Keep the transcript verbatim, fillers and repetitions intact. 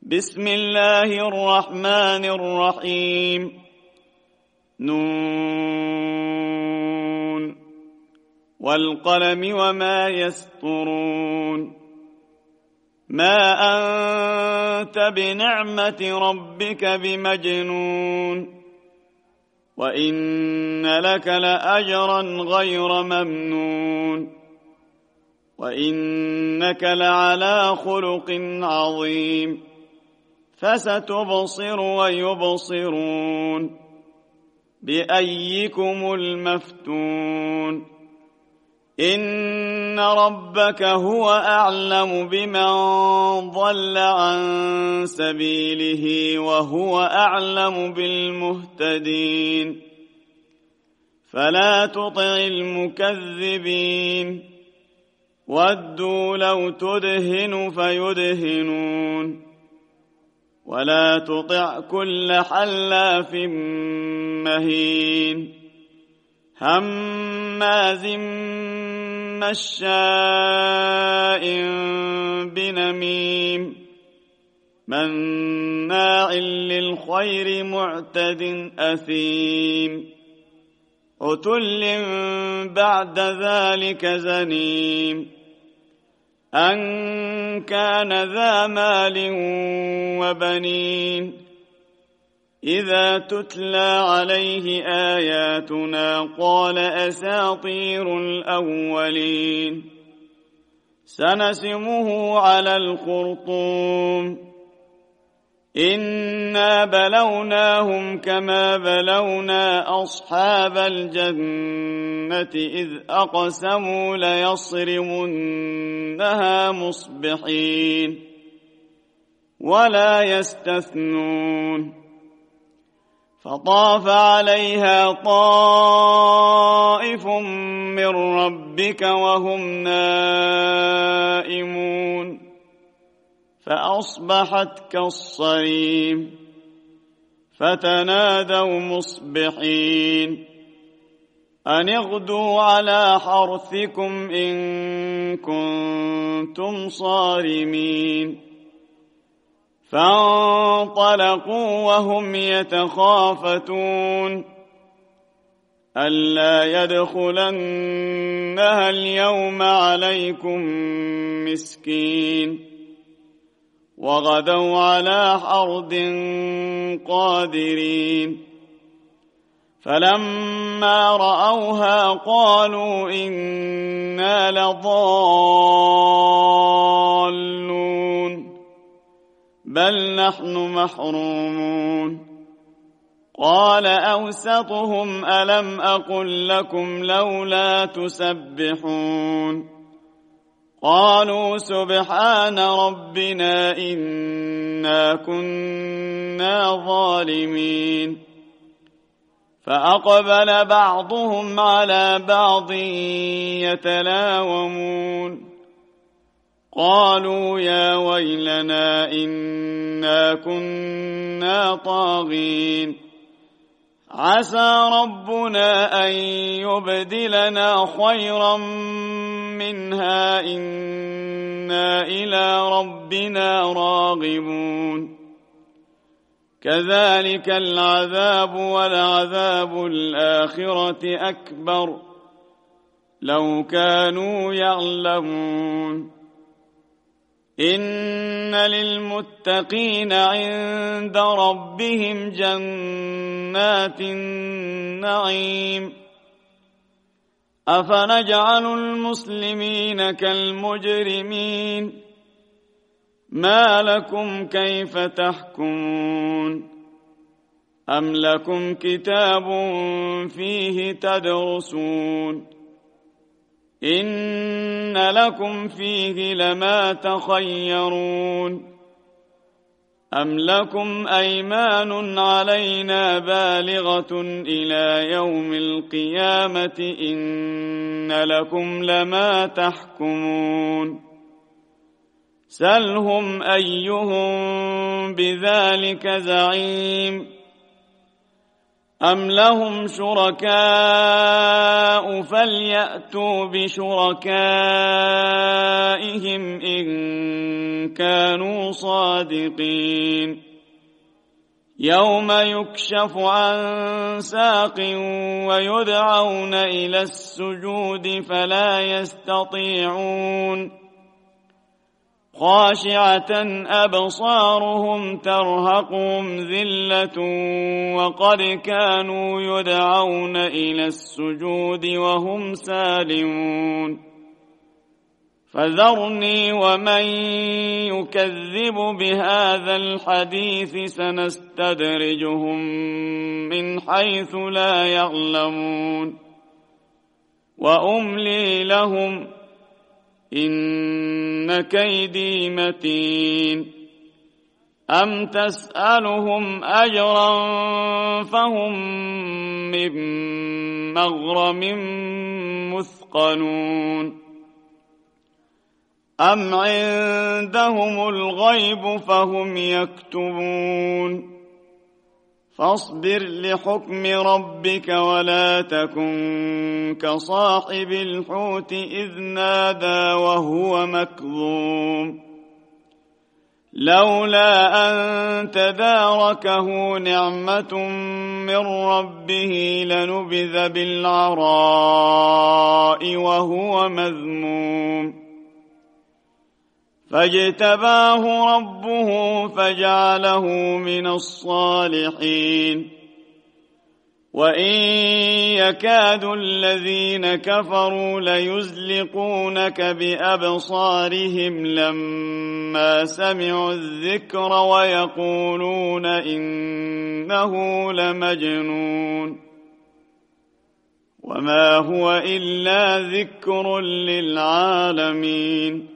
بسم الله الرحمن الرحيم. نون والقلم وما يسطرون. ما أنت بنعمة ربك بمجنون، وإن لك لأجرا غير ممنون، وإنك لعلى خلق عظيم. فستبصر ويبصرون بأيكم المفتون. إن ربك هو أعلم بمن ضل عن سبيله وهو أعلم بالمهتدين. فلا تطع المكذبين، ودوا لو تدهن فيدهنون. ولا تطع كل حلاف مهين، هماز مشاء بنميم، مناع للخير معتد أثيم، عتل بعد ذلك زنيم، أن كان ذا مال وبنين. إذا تتلى عليه آياتنا قال أساطير الأولين. سنسمه على الخرطوم. إنا بلوناهم كما بلونا أصحاب الجنة إذ أقسموا ليصرمنها مصبحين ولا يستثنون. فطاف عليها طائف من ربك وهم نائمون، فأصبحت كالصريم. فتنادوا مصبحين أن اغدوا على حرثكم إن كنتم صارمين. فانطلقوا وهم يتخافتون ألا يدخلنها اليوم عليكم مسكين. وغدوا على حرد قادرين. فلما رأوها قالوا إنا لضالون بل نحن محرومون. قال أوسطهم ألم أقل لكم لولا تسبحون. قالوا سبحان ربنا إنا كنا ظالمين. فأقبل بعضهم على بعض يتلاومون. قالوا يا ويلنا إنا كنا طاغين. عسى ربنا أن يبدلنا خيرا منها إنا إلى ربنا راغبون. كذلك العذاب ولعذاب الآخرة أكبر لو كانوا يعلمون. إن للمتقين عند ربهم جنات النعيم. أفنجعل المسلمين كالمجرمين. ما لكم كيف تحكمون. أم لكم كتاب فيه تدرسون. إن لكم فيه لما تخيرون. أم لكم أيمان علينا بالغة إلى يوم القيامة إن لكم لما تحكمون. سلهم أيهم بذلك زعيم. أم لهم شركاء فليأتوا بشركائهم إن كانوا صادقين يوم يكشف عن ساق ويدعون إلى السجود فلا يستطيعون خاشعة أبصارهم ترهقهم ذلة وقد كانوا يدعون إلى السجود وهم سالمون فذرني ومن يكذب بهذا الحديث سنستدرجهم من حيث لا يعلمون وأملي لهم إن كيدي متين أم تسألهم أجرا فهم من مغرم مثقلون أم عندهم الغيب فهم يكتبون فاصبر لحكم ربك ولا تكن كصاحب الحوت إذ نادى وهو مكظوم لولا أن تداركه نعمة من ربه لنبذ بالعراء وهو مذموم فاجتباه ربه فجعله من الصالحين وإن يكاد الذين كفروا ليزلقونك بأبصارهم لما سمعوا الذكر ويقولون إنه لمجنون وما هو إلا ذكر للعالمين